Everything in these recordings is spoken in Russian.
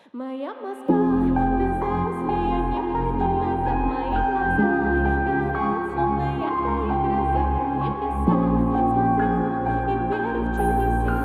Моя Москва, ты знаешь, я не пойду назад. Мои глаза горят, словно яркая гроза. Я в небеса смотрю и верю в чудеса.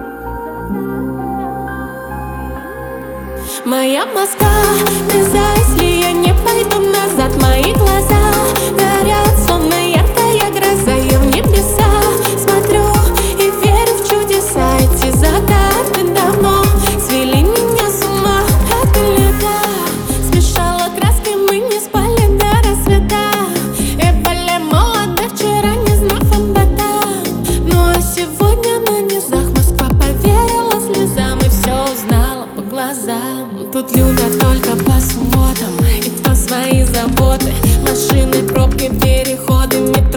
Моя Москва, ты знаешь, я не пойду назад. Мои глаза горят, словно яркая гроза. Я в небеса смотрю и верю в чудеса. Эти закаты давно свели меня с ума. Это лето смешало краски, мы не спали до рассвета. И были молоды, вчера не знав фонтана. Ну а сегодня на низах Москва поверила слезам и все узнала по глазам. Тут любят только по субботам, и то свои заботы. Машины, пробки, переходы, метро.